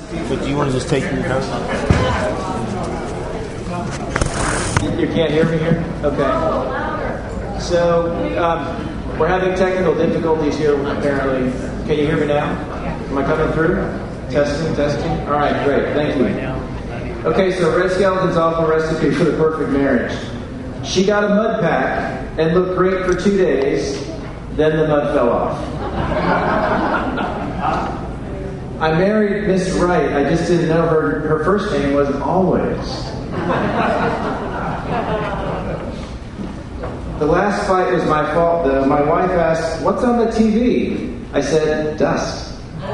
But do you want to just take your notes? You can't hear me here? Okay. So, we're having technical difficulties here, apparently. Can you hear me now? Am I coming through? Testing. All right, great. Thank you. Okay, so Red Skeleton's awful recipe for the perfect marriage. She got a mud pack and looked great for 2 days. Then the mud fell off. I married Miss Wright. I just didn't know her first name was Always. The last fight was my fault, though. My wife asked, "What's on the TV?" I said, "Dust."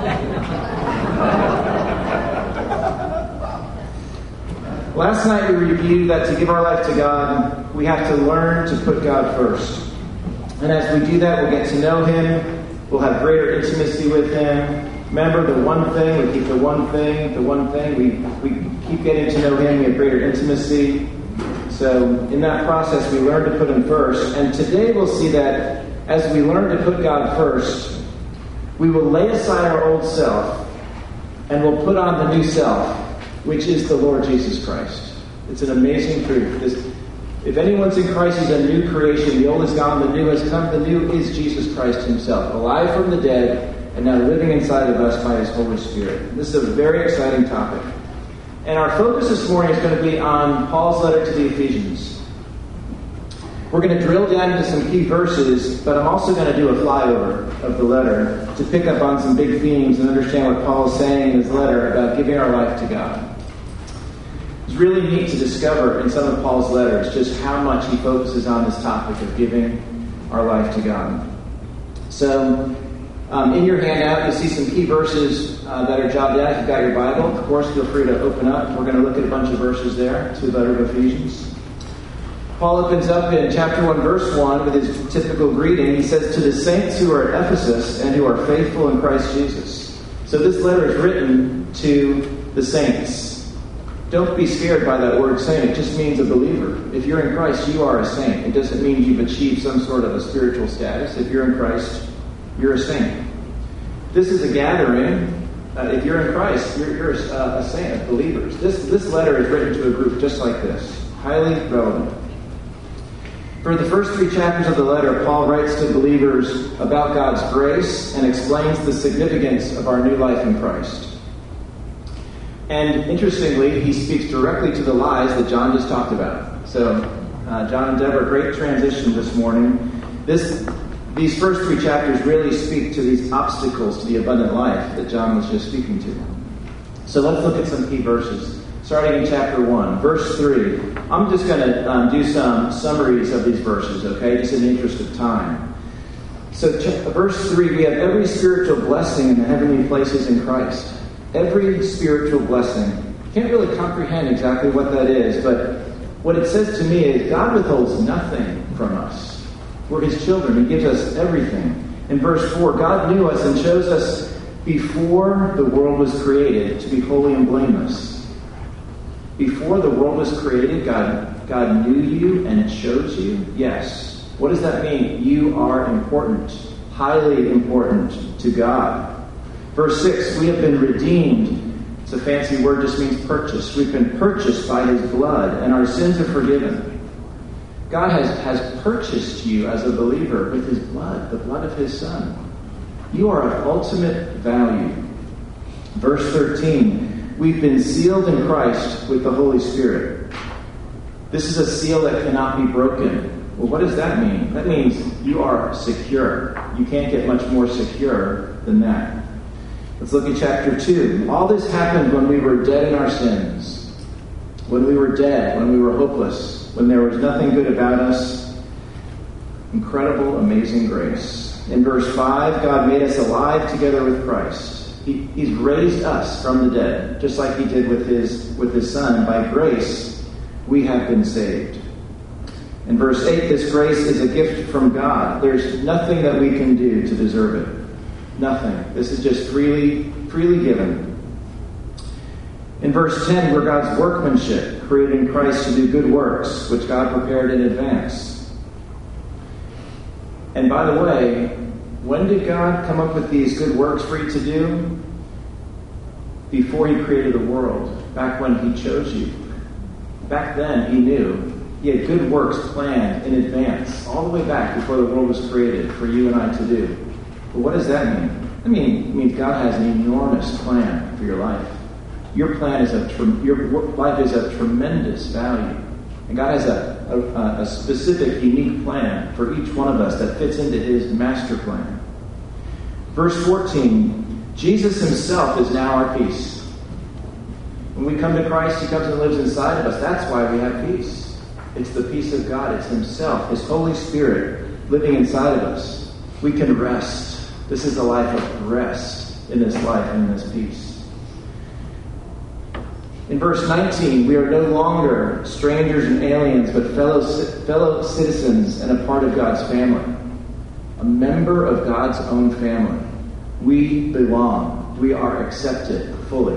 Last night we reviewed that to give our life to God, we have to learn to put God first. And as we do that, we'll get to know Him. We'll have greater intimacy with Him. Remember the one thing, we keep the one thing. We keep getting to know Him, we have greater intimacy. So in that process, we learn to put Him first. And today we'll see that as we learn to put God first, we will lay aside our old self and we'll put on the new self, which is the Lord Jesus Christ. It's an amazing truth. If anyone's in Christ, he's a new creation. The old is gone, the new has come. The new is Jesus Christ Himself, alive from the dead, and now living inside of us by His Holy Spirit. This is a very exciting topic. And our focus this morning is going to be on Paul's letter to the Ephesians. We're going to drill down into some key verses, but I'm also going to do a flyover of the letter to pick up on some big themes and understand what Paul is saying in his letter about giving our life to God. It's really neat to discover in some of Paul's letters just how much he focuses on this topic of giving our life to God. So, in your handout, you'll see some key verses that are jotted out. If you've got your Bible, of course, feel free to open up. We're going to look at a bunch of verses there to the letter of Ephesians. Paul opens up in chapter 1, verse 1 with his typical greeting. He says, "To the saints who are at Ephesus and who are faithful in Christ Jesus." So this letter is written to the saints. Don't be scared by that word saint. It just means a believer. If you're in Christ, you are a saint. It doesn't mean you've achieved some sort of a spiritual status. If you're in Christ, you're a saint. This is a gathering. If you're in Christ, you're a saint of believers. This letter is written to a group just like this. Highly relevant. For the first 3 chapters of the letter, Paul writes to believers about God's grace and explains the significance of our new life in Christ. And interestingly, he speaks directly to the lies that John just talked about. So, John and Deborah, great transition this morning. These first 3 chapters really speak to these obstacles to the abundant life that John was just speaking to. So let's look at some key verses. Starting in chapter 1, verse 3. I'm just going to do some summaries of these verses, okay, just in the interest of time. So verse 3, we have every spiritual blessing in the heavenly places in Christ. Every spiritual blessing. Can't really comprehend exactly what that is, but what it says to me is God withholds nothing from us. We're His children. He gives us everything. In verse 4, God knew us and chose us before the world was created to be holy and blameless. Before the world was created, God knew you and chose you? Yes. What does that mean? You are important, highly important to God. Verse 6, we have been redeemed. It's a fancy word, just means purchased. We've been purchased by His blood, and our sins are forgiven. God has purchased you as a believer with His blood, the blood of His Son. You are of ultimate value. Verse 13, we've been sealed in Christ with the Holy Spirit. This is a seal that cannot be broken. Well, what does that mean? That means you are secure. You can't get much more secure than that. Let's look at chapter 2. All this happened when we were dead in our sins. When we were dead, when we were hopeless, when there was nothing good about us. Incredible, amazing grace. In verse 5, God made us alive together with Christ. He's raised us from the dead, just like He did with His Son. By grace, we have been saved. In verse 8, this grace is a gift from God. There's nothing that we can do to deserve it. Nothing. This is just freely given. In verse 10, we're God's workmanship, created in Christ to do good works, which God prepared in advance. And by the way, when did God come up with these good works for you to do? before he created the world, back when he chose you. Back then, he knew. He had good works planned in advance, all the way back before the world was created for you and I to do. But what does that mean? It means God has an enormous plan for your life. Your plan is your life is of tremendous value. And God has a specific, unique plan for each one of us that fits into his master plan. Verse 14, Jesus himself is now our peace. When we come to Christ, he comes and lives inside of us. That's why we have peace. It's the peace of God. It's himself, his Holy Spirit living inside of us. We can rest. This is a life of rest in this life and in this peace. In verse 19, we are no longer strangers and aliens, but fellow citizens and a part of God's family. A member of God's own family. We belong. We are accepted fully.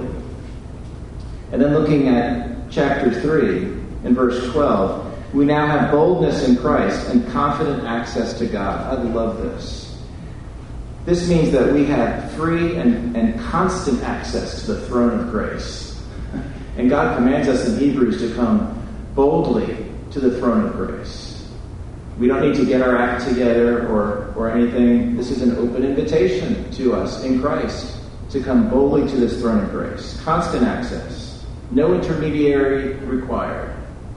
And then looking at chapter 3, in verse 12, we now have boldness in Christ and confident access to God. I love this. This means that we have free and constant access to the throne of grace. And God commands us in Hebrews to come boldly to the throne of grace. We don't need to get our act together or anything. This is an open invitation to us in Christ to come boldly to this throne of grace. Constant access. No intermediary required.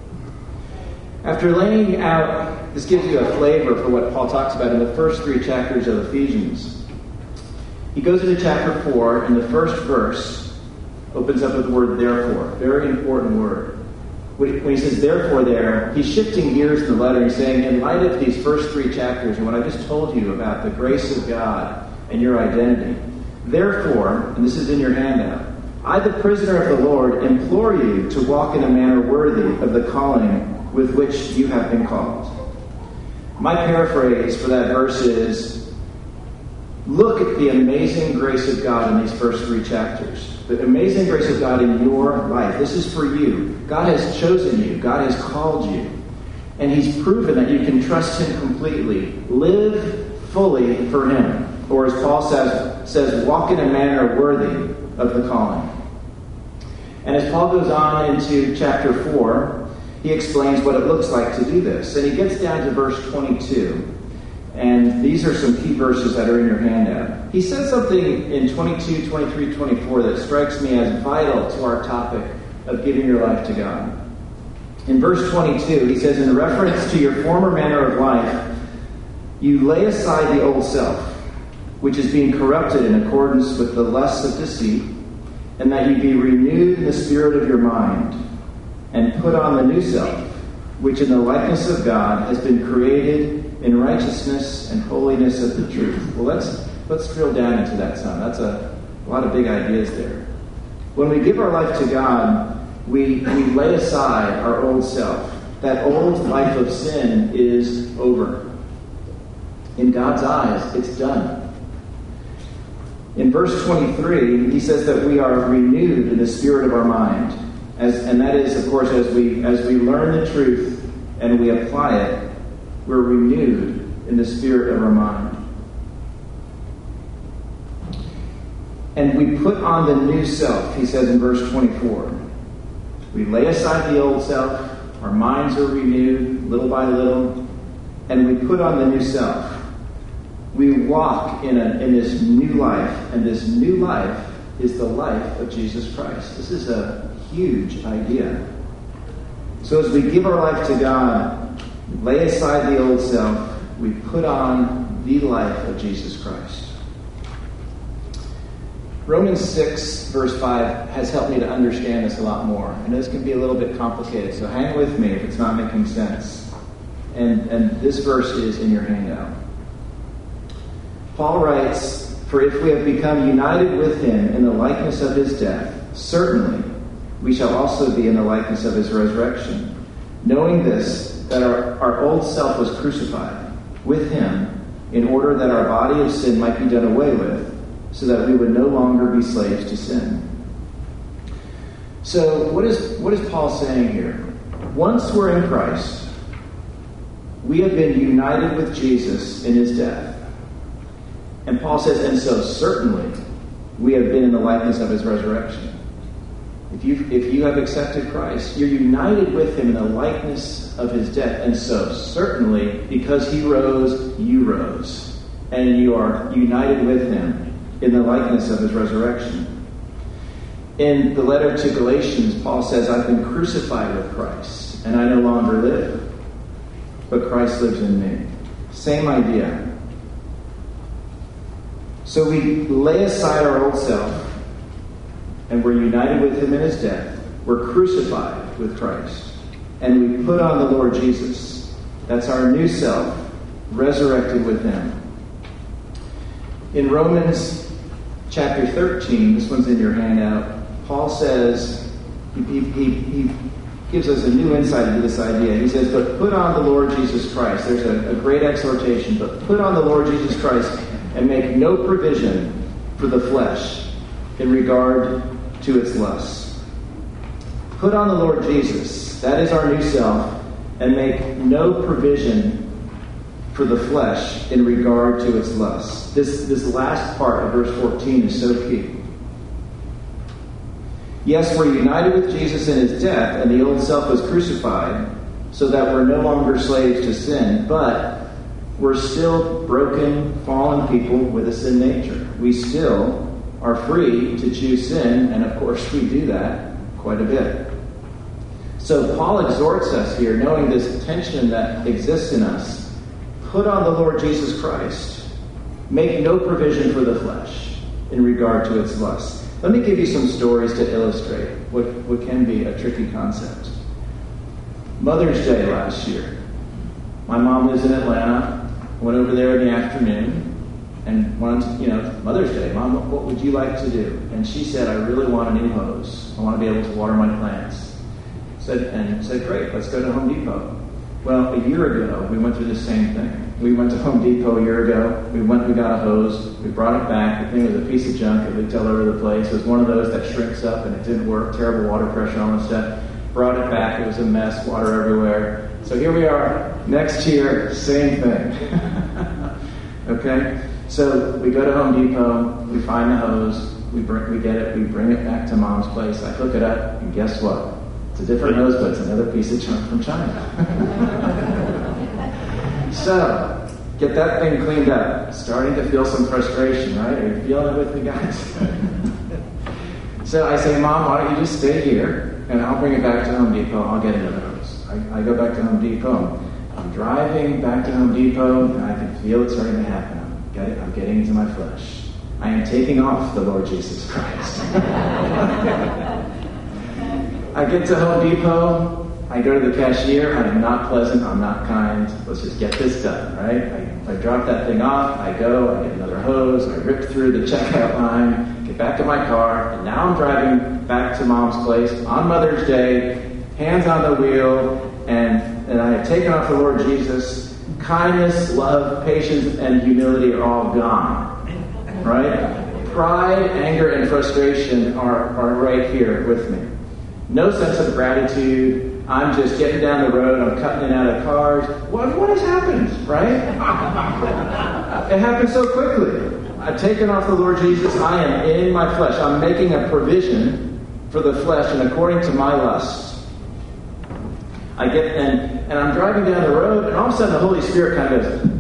After laying out, this gives you a flavor for what Paul talks about in the first 3 chapters of Ephesians. He goes into chapter 4, and the first verse opens up with the word therefore. Very important word. When he says therefore there, he's shifting gears in the letter. He's saying, in light of these first 3 chapters and what I just told you about the grace of God and your identity, therefore, and this is in your handout, I, the prisoner of the Lord, implore you to walk in a manner worthy of the calling with which you have been called. My paraphrase for that verse is, look at the amazing grace of God in these first 3 chapters. The amazing grace of God in your life. This is for you. God has chosen you. God has called you. And he's proven that you can trust him completely. Live fully for him. Or as Paul says, walk in a manner worthy of the calling. And as Paul goes on into chapter 4, he explains what it looks like to do this. And he gets down to verse 22. And these are some key verses that are in your handout. He says something in 22, 23, 24 that strikes me as vital to our topic of giving your life to God. In verse 22, he says, in reference to your former manner of life, you lay aside the old self, which is being corrupted in accordance with the lusts of deceit, and that you be renewed in the spirit of your mind, and put on the new self, which in the likeness of God has been created in righteousness and holiness of the truth. Well, let's drill down into that some. That's a lot of big ideas there. When we give our life to God, we lay aside our old self. That old life of sin is over. In God's eyes, it's done. In verse 23, he says that we are renewed in the spirit of our mind. And that is, of course, as we learn the truth and we apply it, we're renewed in the spirit of our mind. And we put on the new self, he says in verse 24. We lay aside the old self, our minds are renewed little by little, and we put on the new self. We walk in this new life, and this new life is the life of Jesus Christ. This is a huge idea. So as we give our life to God, lay aside the old self, we put on the life of Jesus Christ. Romans 6, verse 5 has helped me to understand this a lot more. And this can be a little bit complicated, so hang with me if it's not making sense. And this verse is in your handout. Paul writes, for if we have become united with him in the likeness of his death, certainly we shall also be in the likeness of his resurrection. Knowing this, that our old self was crucified with him in order that our body of sin might be done away with, so that we would no longer be slaves to sin. So what is Paul saying here? Once we're in Christ, we have been united with Jesus in his death. And Paul says, and so certainly we have been in the likeness of his resurrection. If you have accepted Christ, you're united with him in the likeness of his death. And so, certainly, because he rose, you rose. And you are united with him in the likeness of his resurrection. In the letter to Galatians, Paul says, I've been crucified with Christ, and I no longer live, but Christ lives in me. Same idea. So we lay aside our old self, and we're united with him in his death. We're crucified with Christ. And we put on the Lord Jesus. That's our new self, resurrected with him. In Romans chapter 13, this one's in your handout, Paul says, he gives us a new insight into this idea. He says, but put on the Lord Jesus Christ. There's a great exhortation, but put on the Lord Jesus Christ and make no provision for the flesh in regard to its lusts. Put on the Lord Jesus, that is our new self, and make no provision for the flesh in regard to its lusts. This last part of verse 14 is so key. Yes, we're united with Jesus in his death, and the old self was crucified, so that we're no longer slaves to sin, but we're still broken, fallen people with a sin nature. We still are free to choose sin, and of course we do that quite a bit. So Paul exhorts us here, knowing this tension that exists in us, put on the Lord Jesus Christ. Make no provision for the flesh in regard to its lust. Let me give you some stories to illustrate what can be a tricky concept. Mother's Day last year. My mom lives in Atlanta. I went over there in the afternoon and wanted to, Mother's Day, Mom, what would you like to do? And she said, I really want a new hose. I want to be able to water my plants. Said, great, let's go to Home Depot. Well, a year ago, we went through the same thing. We went to Home Depot a year ago. We got a hose. We brought it back. The thing was a piece of junk. It leaked all over the place. It was one of those that shrinks up and it didn't work. Terrible water pressure on the stuff. Brought it back. It was a mess. Water everywhere. So here we are. Next year, same thing. Okay? So we go to Home Depot. We find the hose. We get it. We bring it back to Mom's place. I hook it up. And guess what? It's a different hose, but it's another piece of junk from China. So, get that thing cleaned up. Starting to feel some frustration, right? Are you feeling it with me, guys? So I say, Mom, why don't you just stay here, and I'll bring it back to Home Depot. I'll get another hose. I go back to Home Depot. I'm driving back to Home Depot, and I can feel it starting to happen. I'm getting into my flesh. I am taking off the Lord Jesus Christ. I get to Home Depot. I go to the cashier. I am not pleasant. I'm not kind. Let's just get this done, right? I drop that thing off. I go. I get another hose. I rip through the checkout line. Get back to my car. And now I'm driving back to Mom's place on Mother's Day. Hands on the wheel. And I have taken off the Lord Jesus. Kindness, love, patience, and humility are all gone, right? Pride, anger, and frustration are right here with me. No sense of gratitude. I'm just getting down the road. I'm cutting in and out of cars. What has happened, right? It happened so quickly. I've taken off the Lord Jesus. I am in my flesh. I'm making a provision for the flesh and according to my lusts. I get and I'm driving down the road, and all of a sudden the Holy Spirit kind of goes,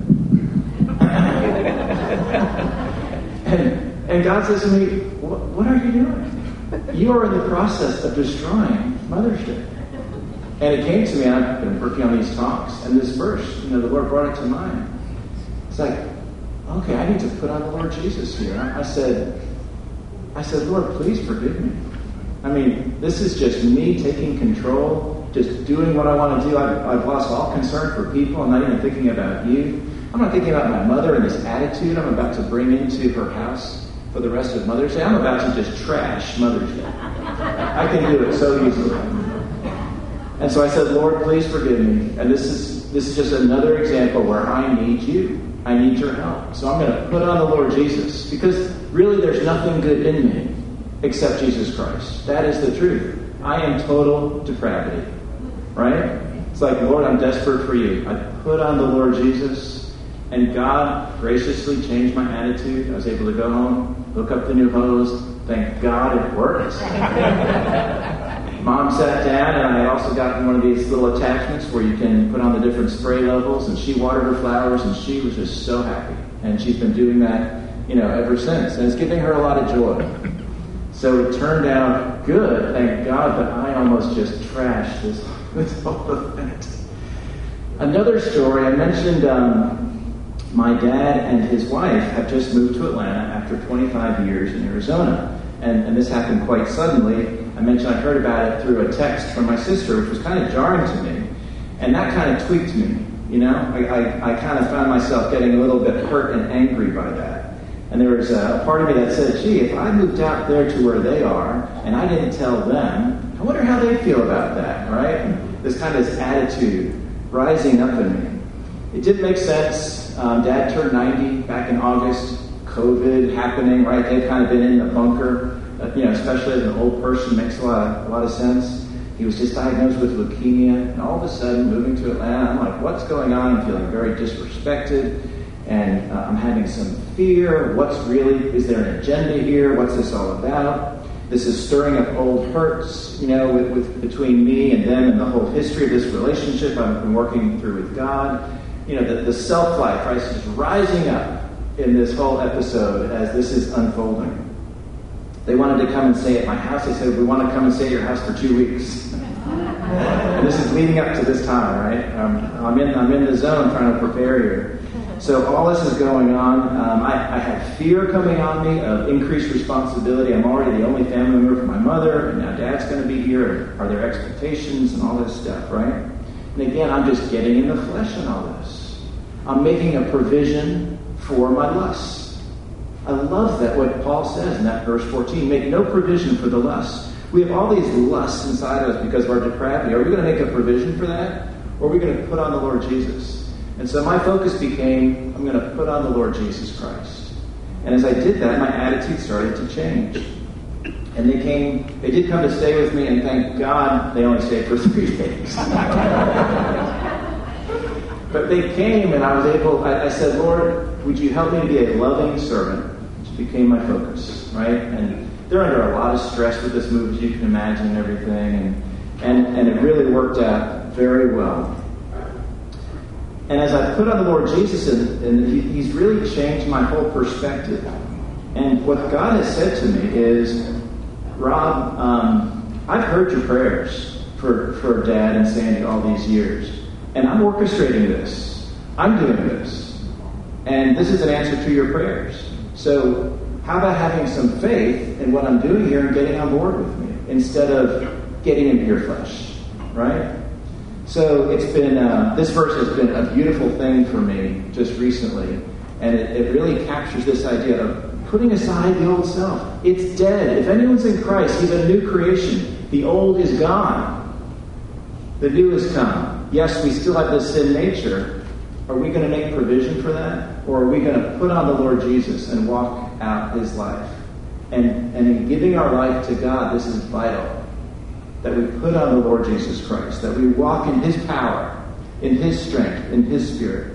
and God says to me, "What are you doing? You are in the process of destroying Mother's Day." And it came to me, and I've been working on these talks, and this verse, the Lord brought it to mind. It's like, okay, I need to put on the Lord Jesus here. I said, Lord, please forgive me. I mean, this is just me taking control, just doing what I want to do. I've lost all concern for people. I'm not even thinking about you. I'm not thinking about my mother and this attitude I'm about to bring into her house for the rest of Mother's Day. I'm about to just trash Mother's Day. I can do it so easily. And so I said, Lord, please forgive me. And this is just another example where I need you. I need your help. So I'm going to put on the Lord Jesus. Because really there's nothing good in me except Jesus Christ. That is the truth. I am total depravity. Right? It's like, Lord, I'm desperate for you. I put on the Lord Jesus. And God graciously changed my attitude. I was able to go home hook up the new hose. Thank God it worked. Mom sat down, and I had also gotten one of these little attachments where you can put on the different spray levels, and she watered her flowers, and she was just so happy. And she's been doing that, ever since. And it's giving her a lot of joy. So it turned out good, thank God, but I almost just trashed this whole event. Another story, I mentioned my dad and his wife have just moved to Atlanta after 25 years in Arizona. And this happened quite suddenly. I mentioned I heard about it through a text from my sister, which was kind of jarring to me. And that kind of tweaked me, I kind of found myself getting a little bit hurt and angry by that. And there was a part of me that said, gee, if I moved out there to where they are and I didn't tell them, I wonder how they feel about that, right? This kind of attitude rising up in me. It didn't make sense. Dad turned 90 back in August. COVID happening, right? They've kind of been in the bunker, especially as an old person, makes a lot of sense. He was just diagnosed with leukemia, and all of a sudden, moving to Atlanta, I'm like, what's going on? I'm feeling very disrespected, and I'm having some fear. Is there an agenda here? What's this all about? This is stirring up old hurts, between me and them and the whole history of this relationship I've been working through with God. The self-life, right, is just rising up in this whole episode as this is unfolding. They wanted to come and stay at my house. They said, we want to come and stay at your house for 2 weeks. And this is leading up to this time, right? I'm in the zone trying to prepare here. So all this is going on. I have fear coming on me of increased responsibility. I'm already the only family member for my mother, and now Dad's going to be here. Are there expectations and all this stuff, right? And again, I'm just getting in the flesh in all this. I'm making a provision for my lusts. I love that what Paul says in that verse 14. Make no provision for the lusts. We have all these lusts inside of us because of our depravity. Are we going to make a provision for that? Or are we going to put on the Lord Jesus? And so my focus became, I'm going to put on the Lord Jesus Christ. And as I did that, my attitude started to change. And they did come to stay with me, and thank God they only stayed for 3 days. But they came, and I said, Lord, would you help me to be a loving servant? Which became my focus, right? And they're under a lot of stress with this move, as you can imagine, and everything. And it really worked out very well. And as I put on the Lord Jesus, and He's really changed my whole perspective. And what God has said to me is, Rob, I've heard your prayers for Dad and Sandy all these years. And I'm orchestrating this. I'm doing this. And this is an answer to your prayers. So how about having some faith in what I'm doing here and getting on board with me instead of getting into your flesh, right? So it's been, this verse has been a beautiful thing for me just recently. And it really captures this idea of putting aside the old self. It's dead. If anyone's in Christ, he's a new creation. The old is gone. The new has come. Yes, we still have this sin nature. Are we going to make provision for that? Or are we going to put on the Lord Jesus and walk out His life? And in giving our life to God, this is vital. That we put on the Lord Jesus Christ. That we walk in His power, in His strength, in His Spirit.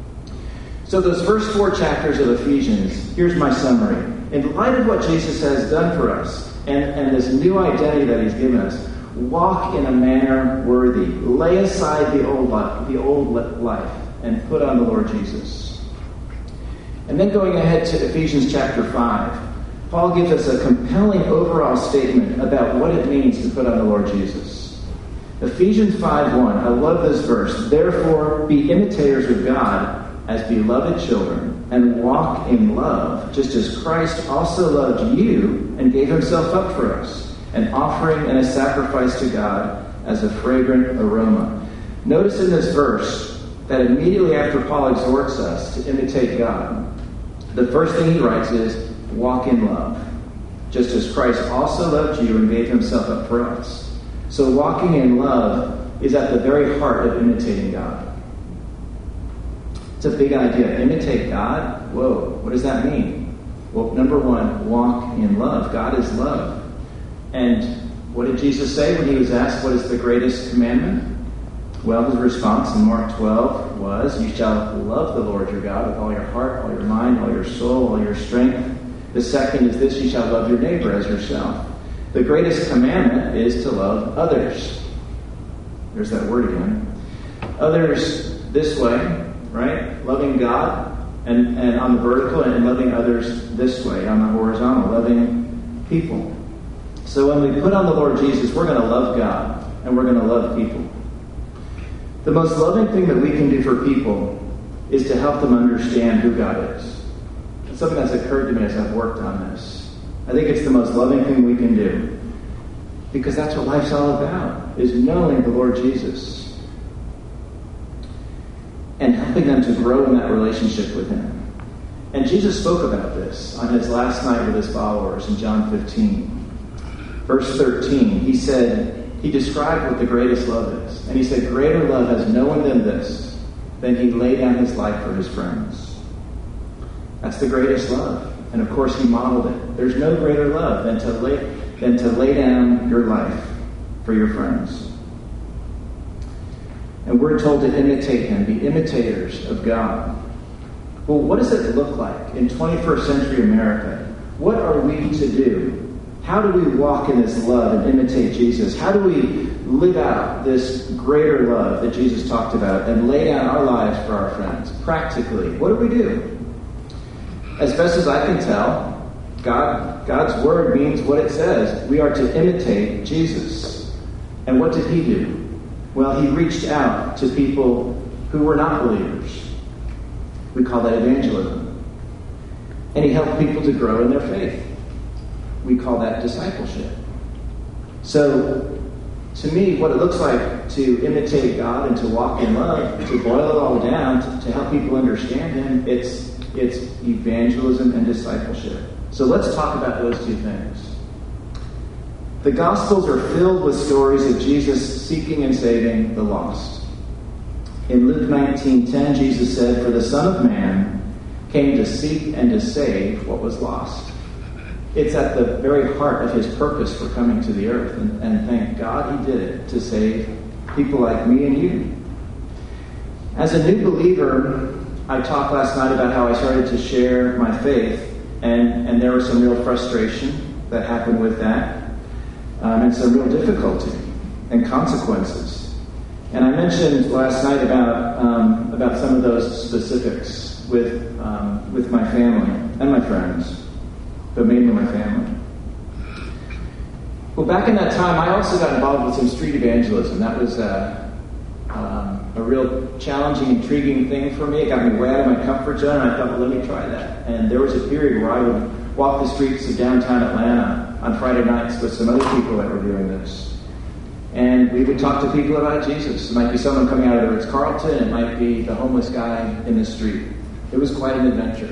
So those first 4 chapters of Ephesians, here's my summary. In light of what Jesus has done for us, and this new identity that He's given us, walk in a manner worthy. Lay aside the old life, and put on the Lord Jesus. And then going ahead to Ephesians chapter 5, Paul gives us a compelling overall statement about what it means to put on the Lord Jesus. Ephesians 5:1, I love this verse. Therefore, be imitators of God as beloved children, and walk in love, just as Christ also loved you and gave Himself up for us, an offering and a sacrifice to God as a fragrant aroma. Notice in this verse that immediately after Paul exhorts us to imitate God, the first thing he writes is, walk in love, just as Christ also loved you and gave Himself up for us. So walking in love is at the very heart of imitating God. It's a big idea. Imitate God? Whoa, what does that mean? Well, number 1, walk in love. God is love. And what did Jesus say when He was asked what is the greatest commandment? Well, His response in Mark 12 was, you shall love the Lord your God with all your heart, all your mind, all your soul, all your strength. The second is this, you shall love your neighbor as yourself. The greatest commandment is to love others. There's that word again. Others this way, right? Loving God and on the vertical, and loving others this way on the horizontal, loving people. So when we put on the Lord Jesus, we're going to love God and we're going to love people. The most loving thing that we can do for people is to help them understand who God is. It's something that's occurred to me as I've worked on this. I think it's the most loving thing we can do, because that's what life's all about, is knowing the Lord Jesus and helping them to grow in that relationship with Him. And Jesus spoke about this on His last night with His followers in John 15. Verse 13, He described what the greatest love is. And He said, greater love has no one than this, than He laid down His life for His friends. That's the greatest love. And of course, He modeled it. There's no greater love than to lay down your life for your friends. And we're told to imitate Him, be imitators of God. Well, what does it look like in 21st century America? What are we to do? How do we walk in this love and imitate Jesus? How do we live out this greater love that Jesus talked about and lay down our lives for our friends? Practically, what do we do? As best as I can tell, God's word means what it says. We are to imitate Jesus. And what did He do? Well, He reached out to people who were not believers. We call that evangelism. And He helped people to grow in their faith. We call that discipleship. So, to me, what it looks like to imitate God and to walk in love, to boil it all down, to help people understand Him, it's evangelism and discipleship. So let's talk about those two things. The Gospels are filled with stories of Jesus seeking and saving the lost. In Luke 19:10, Jesus said, "For the Son of Man came to seek and to save what was lost." It's at the very heart of His purpose for coming to the earth. And thank God He did it to save people like me and you. As a new believer, I talked last night about how I started to share my faith, and there was some real frustration that happened with that, and some real difficulty and consequences. And I mentioned last night about some of those specifics with my family and my friends, but mainly my family. Well, back in that time, I also got involved with some street evangelism. That was a real challenging, intriguing thing for me. It got me way out of my comfort zone, and I thought, well, let me try that. And there was a period where I would walk the streets of downtown Atlanta on Friday nights with some other people that were doing this. And we would talk to people about Jesus. It might be someone coming out of the Ritz-Carlton. It might be the homeless guy in the street. It was quite an adventure.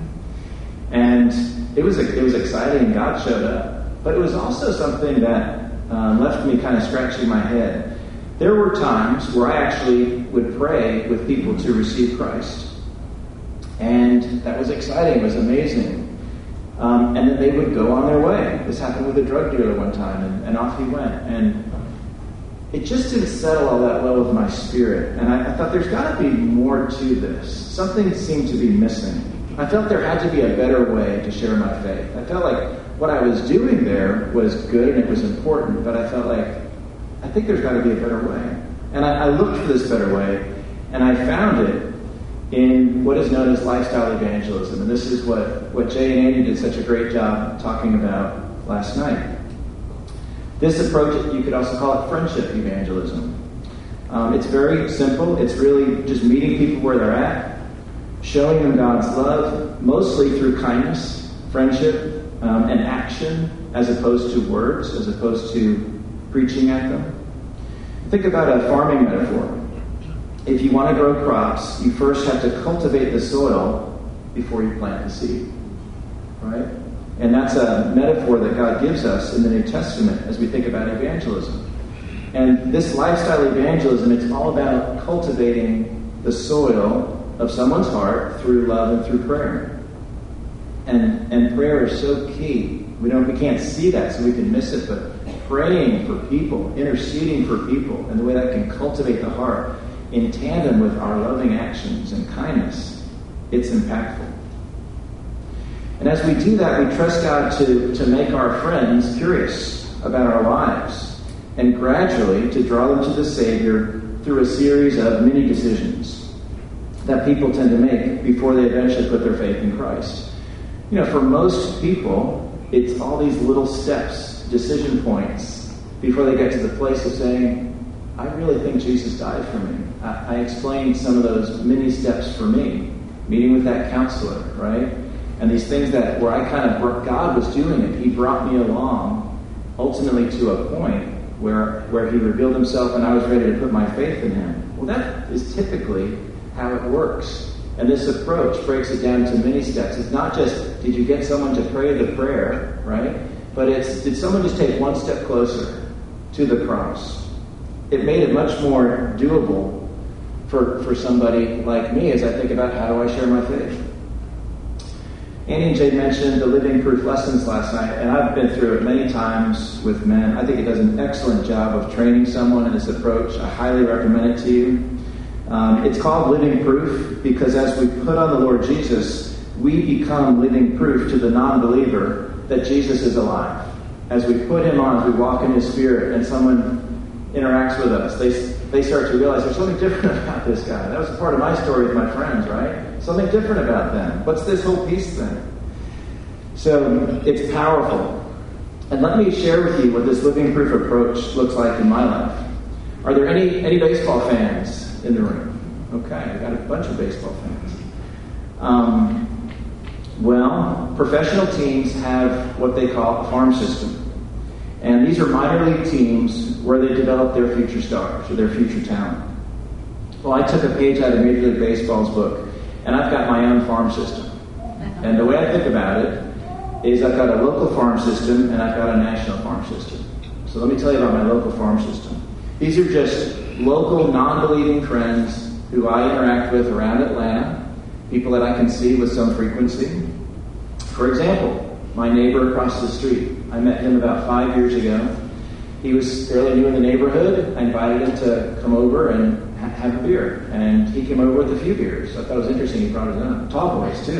And it was exciting, and God showed up. But it was also something that left me kind of scratching my head. There were times where I actually would pray with people to receive Christ. And that was exciting. It was amazing. And then they would go on their way. This happened with a drug dealer one time, and off he went. And it just didn't settle all that well with my spirit. And I thought, there's got to be more to this. Something seemed to be missing. I felt there had to be a better way to share my faith. I felt like what I was doing there was good and it was important, but I felt like, I think there's got to be a better way. And I looked for this better way, and I found it in what is known as lifestyle evangelism. And this is what Jay and Andy did such a great job talking about last night. This approach, you could also call it friendship evangelism. It's very simple. It's really just meeting people where they're at, showing them God's love, mostly through kindness, friendship, and action, as opposed to words, as opposed to preaching at them. Think about a farming metaphor. If you want to grow crops, you first have to cultivate the soil before you plant the seed. Right? And that's a metaphor that God gives us in the New Testament as we think about evangelism. And this lifestyle evangelism, it's all about cultivating the soil of someone's heart through love and through prayer. And prayer is so key. We can't see that, so we can miss it, but praying for people, interceding for people, and the way that can cultivate the heart in tandem with our loving actions and kindness, it's impactful. And as we do that, we trust God to make our friends curious about our lives and gradually to draw them to the Savior through a series of mini decisions that people tend to make before they eventually put their faith in Christ. For most people, it's all these little steps, decision points, before they get to the place of saying, I really think Jesus died for me. I explained some of those mini steps for me, meeting with that counselor, right? And these things where I kind of, God was doing it. He brought me along, ultimately to a point where he revealed himself and I was ready to put my faith in him. Well, that is typically how it works. And this approach breaks it down to many steps. It's not just, did you get someone to pray the prayer, right? But it's, did someone just take one step closer to the cross? It made it much more doable for somebody like me as I think about how do I share my faith. Annie and Jay mentioned the Living Proof lessons last night, and I've been through it many times with men. I think it does an excellent job of training someone in this approach. I highly recommend it to you. It's called Living Proof because as we put on the Lord Jesus, we become living proof to the non-believer that Jesus is alive. As we put him on, as we walk in his Spirit, and someone interacts with us, they start to realize there's something different about this guy. That was part of my story with my friends, right? Something different about them. What's this whole peace thing? So it's powerful. And let me share with you what this living proof approach looks like in my life. Are there any baseball fans in the room? Okay, we got a bunch of baseball fans. Well, professional teams have what they call a farm system. And these are minor league teams where they develop their future stars or their future talent. Well, I took a page out of Major League Baseball's book, and I've got my own farm system. And the way I think about it is I've got a local farm system and I've got a national farm system. So let me tell you about my local farm system. These are just local, non-believing friends who I interact with around Atlanta, people that I can see with some frequency. For example, my neighbor across the street. I met him about 5 years ago. He was fairly new in the neighborhood. I invited him to come over and have a beer. And he came over with a few beers. I thought it was interesting. He brought his own. Tall boys, too.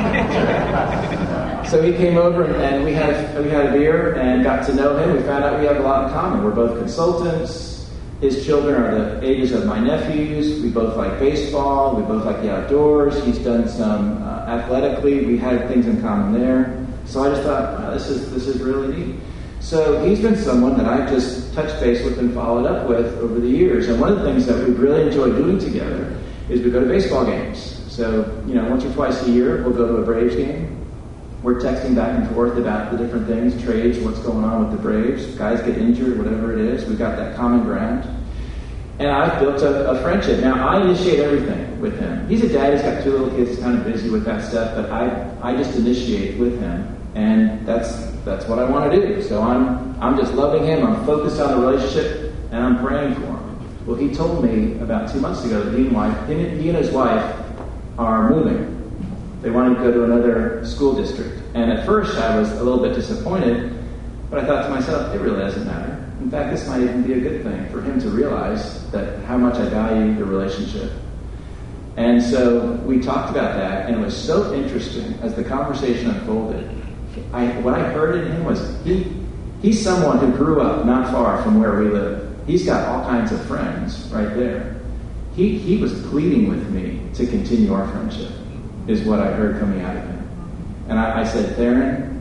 So he came over and we had a beer and got to know him. We found out we have a lot in common. We're both consultants. His children are the ages of my nephews. We both like baseball. We both like the outdoors. He's done some athletically. We had things in common there. So I just thought, wow, this is really neat. So he's been someone that I've just touched base with and followed up with over the years. And one of the things that we've really enjoyed doing together is we go to baseball games. So, once or twice a year, we'll go to a Braves game. We're texting back and forth about the different things, trades, what's going on with the Braves. Guys get injured, whatever it is. We've got that common ground. And I've built a friendship. Now, I initiate everything with him. He's a dad. He's got 2 little kids. He's kind of busy with that stuff. But I just initiate with him. And that's what I want to do. So I'm just loving him. I'm focused on the relationship. And I'm praying for him. Well, he told me about 2 months ago that he and his wife are moving. They wanted to go to another school district. And at first, I was a little bit disappointed. But I thought to myself, it really doesn't matter. In fact, this might even be a good thing for him to realize that how much I value the relationship. And so we talked about that, and it was so interesting as the conversation unfolded. What I heard in him was he's someone who grew up not far from where we live. He's got all kinds of friends right there. He was pleading with me to continue our friendship, is what I heard coming out of him. And I said, Theron,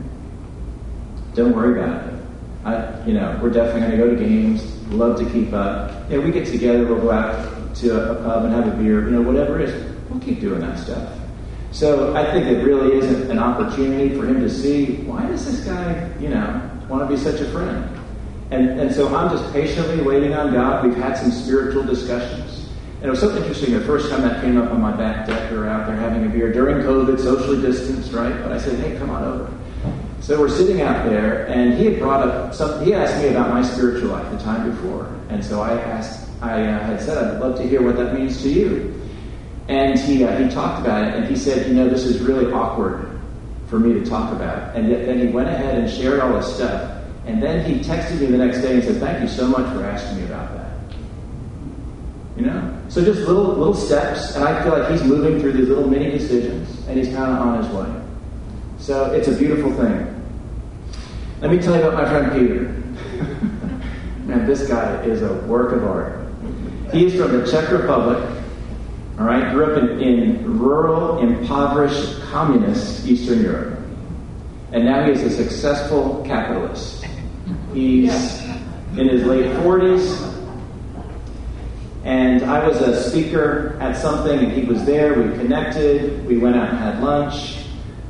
don't worry about it. We're definitely going to go to games, love to keep up. We get together, we'll go out to a pub and have a beer, whatever it is, we'll keep doing that stuff. So I think it really is an opportunity for him to see, why does this guy, want to be such a friend? And so I'm just patiently waiting on God. We've had some spiritual discussions. And it was so interesting, the first time that came up on my back deck, we were out there having a beer during COVID, socially distanced, right? But I said, hey, come on over. So we're sitting out there, and he had brought up something. He asked me about my spiritual life the time before, and so I had said, I'd love to hear what that means to you. And he talked about it, and he said, this is really awkward for me to talk about. And then he went ahead and shared all this stuff, and then he texted me the next day and said, thank you so much for asking me about that. So just little steps, and I feel like he's moving through these little mini decisions, and he's kind of on his way. So it's a beautiful thing. Let me tell you about my friend Peter. Man, this guy is a work of art. He is from the Czech Republic. All right, grew up in rural, impoverished, communist Eastern Europe. And now he is a successful capitalist. He's in his late 40s. And I was a speaker at something, and he was there. We connected. We went out and had lunch.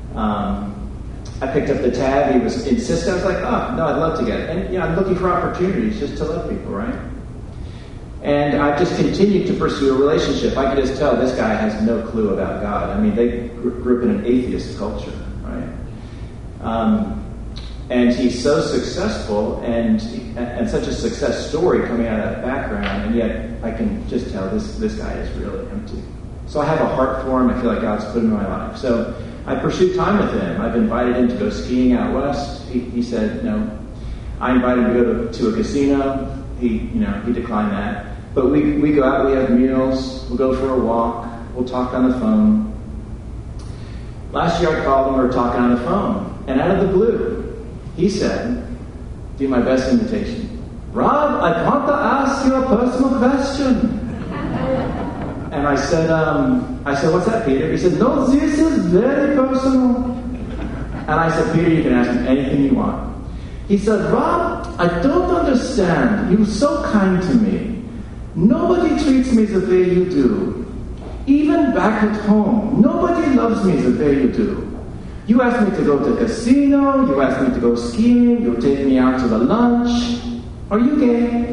I picked up the tab. He was insistent. I was like, oh, no, I'd love to get it. And, I'm looking for opportunities just to love people, right? And I've just continued to pursue a relationship. I could just tell this guy has no clue about God. I mean, they grew up in an atheist culture, right? And he's so successful and such a success story coming out of that background, and yet I can just tell this guy is really empty. So I have a heart for him. I feel like God's put him in my life. So I pursued time with him. I've invited him to go skiing out west. He said no. I invited him to go to a casino. He declined that. But we go out, we have meals, we'll go for a walk, we'll talk on the phone. Last year I called him, we were talking on the phone, and out of the blue, he said, do my best imitation. Rob, I want to ask you a personal question. And I said, what's that, Peter? He said, no, this is very personal. And I said, Peter, you can ask me anything you want. He said, Rob, I don't understand. You're so kind to me. Nobody treats me the way you do. Even back at home, nobody loves me the way you do. You ask me to go to a casino, you ask me to go skiing, you take me out to the lunch. Are you gay?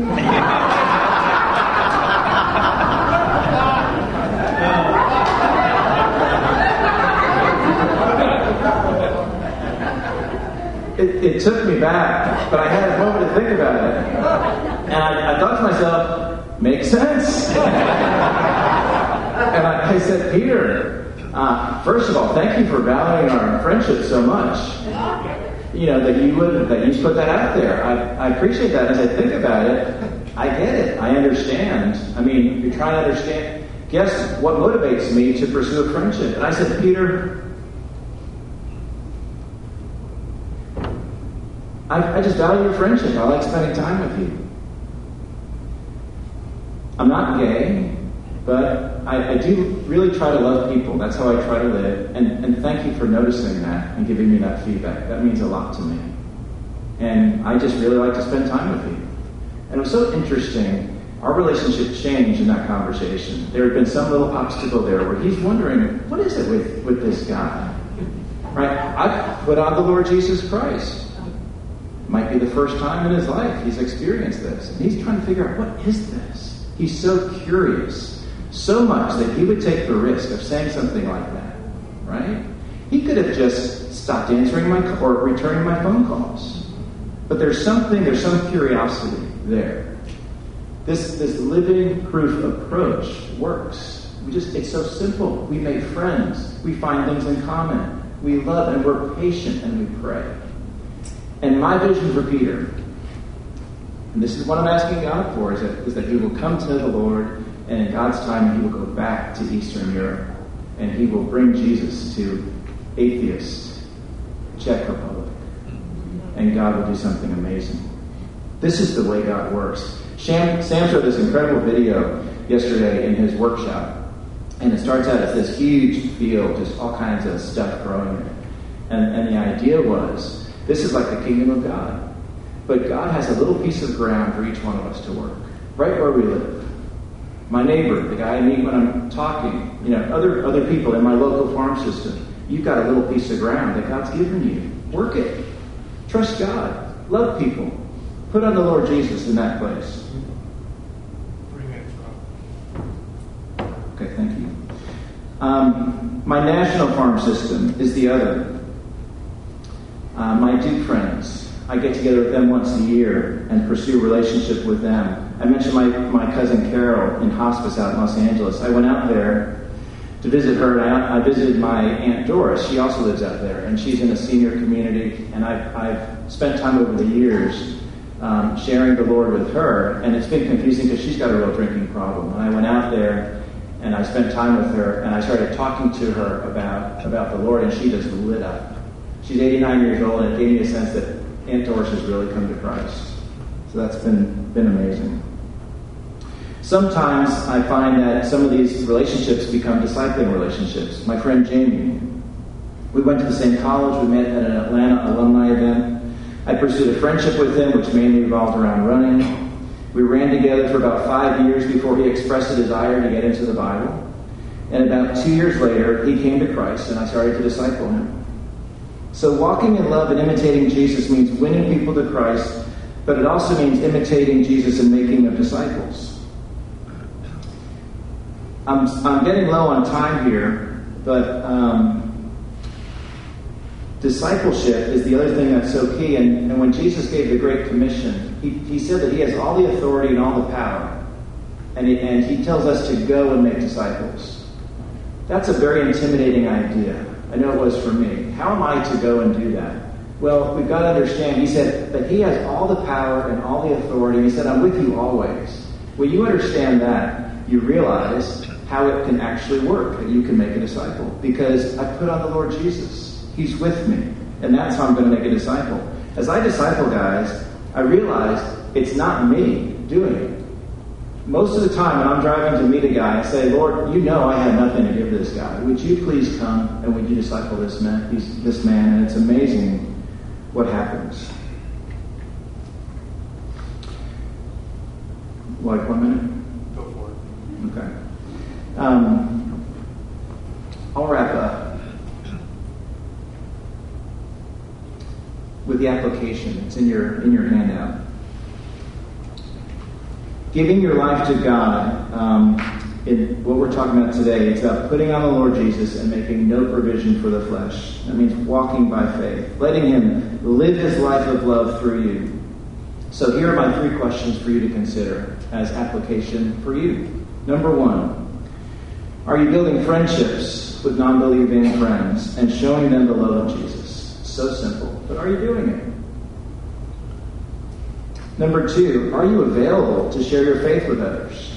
It took me back, but I had a moment to think about it. And I thought to myself, makes sense. And I said, Peter, first of all, thank you for valuing our friendship so much. That you put that out there. I appreciate that. As I think about it, I get it. I understand. I mean, you're trying to understand. Guess what motivates me to pursue a friendship? And I said, Peter, I just value your friendship. I like spending time with you. I'm not gay, but I do really try to love people. That's how I try to live. And thank you for noticing that and giving me that feedback. That means a lot to me. And I just really like to spend time with you. And it was so interesting. Our relationship changed in that conversation. There had been some little obstacle there where he's wondering, what is it with this guy? Right? I put on the Lord Jesus Christ. Might be the first time in his life he's experienced this. And he's trying to figure out, what is this? He's so curious, so much that he would take the risk of saying something like that, right? He could have just stopped answering or returning my phone calls. But there's some curiosity there. This living proof approach works. It's so simple. We make friends. We find things in common. We love and we're patient and we pray. And my vision for Peter, and this is what I'm asking God for, is that he will come to know the Lord, and in God's time he will go back to Eastern Europe, and he will bring Jesus to atheist Czech Republic, and God will do something amazing. This is the way God works. Sam showed this incredible video yesterday in his workshop, and it starts out as this huge field, just all kinds of stuff growing in it. And the idea was, this is like the kingdom of God. But God has a little piece of ground for each one of us to work, right where we live. My neighbor, the guy I meet when I'm talking, other people in my local farm system. You've got a little piece of ground that God's given you. Work it. Trust God. Love people. Put on the Lord Jesus in that place. Okay, thank you. My national farm system is the other. My Duke friends, I get together with them once a year and pursue a relationship with them. I mentioned my cousin Carol in hospice out in Los Angeles. I went out there to visit her, and I visited my Aunt Doris. She also lives out there, and she's in a senior community, and I've spent time over the years sharing the Lord with her, and it's been confusing because she's got a real drinking problem. And I went out there, and I spent time with her, and I started talking to her about the Lord, and she just lit up. She's 89 years old, and it gave me a sense that Aunt Doris has really come to Christ. So that's been amazing. Sometimes I find that some of these relationships become discipling relationships. My friend Jamie, we went to the same college. We met at an Atlanta alumni event. I pursued a friendship with him, which mainly revolved around running. We ran together for about 5 years before he expressed a desire to get into the Bible. And about 2 years later, he came to Christ, and I started to disciple him. So walking in love and imitating Jesus means winning people to Christ, but it also means imitating Jesus and making of disciples. I'm getting low on time here, but discipleship is the other thing that's so key. And when Jesus gave the Great Commission, he said that he has all the authority and all the power. And he tells us to go and make disciples. That's a very intimidating idea. I know it was for me. How am I to go and do that? Well, we've got to understand, he said that he has all the power and all the authority. He said, I'm with you always. When you understand that, you realize how it can actually work, that you can make a disciple. Because I put on the Lord Jesus. He's with me. And that's how I'm going to make a disciple. As I disciple guys, I realize it's not me doing it. Most of the time when I'm driving to meet a guy, I say, Lord, you know I have nothing to give this guy. Would you please come and would you disciple this man? And it's amazing what happens. Like 1 minute? Go for it. Okay. I'll wrap up with the application. It's in your handout. Giving your life to God, in what we're talking about today, it's about putting on the Lord Jesus and making no provision for the flesh. That means walking by faith, letting him live his life of love through you. So here are my 3 questions for you to consider as application for you. Number 1, are you building friendships with non-believing friends and showing them the love of Jesus? So simple, but are you doing it? Number 2, are you available to share your faith with others?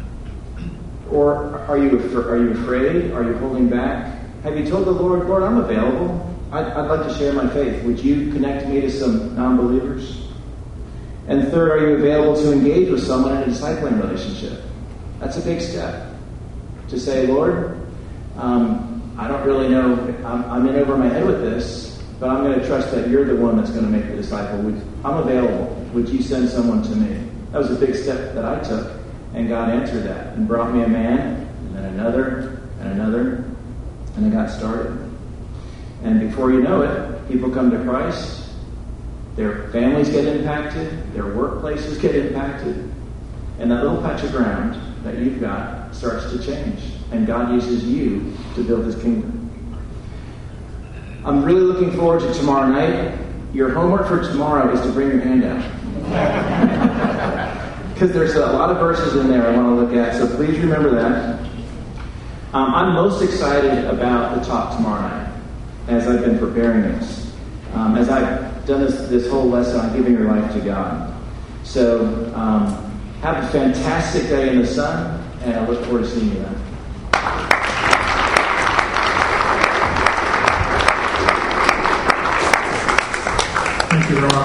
Or are you afraid? Are you holding back? Have you told the Lord, Lord, I'm available. I'd like to share my faith. Would you connect me to some non-believers? And third, are you available to engage with someone in a discipling relationship? That's a big step. To say, Lord, I don't really know, I'm in over my head with this, but I'm going to trust that you're the one that's going to make the disciple. I'm available. Would you send someone to me? That was a big step that I took, and God answered that and brought me a man, and then another, and another, and it got started. And before you know it, people come to Christ, their families get impacted, their workplaces get impacted, and that little patch of ground that you've got starts to change, and God uses you to build his kingdom. I'm really looking forward to tomorrow night. Your homework for tomorrow is to bring your hand out. Because there's a lot of verses in there I want to look at, so please remember that. I'm most excited about the talk tomorrow night as I've been preparing this. As I've done this whole lesson on giving your life to God. So have a fantastic day in the sun, and I look forward to seeing you then. Thank you, Ron.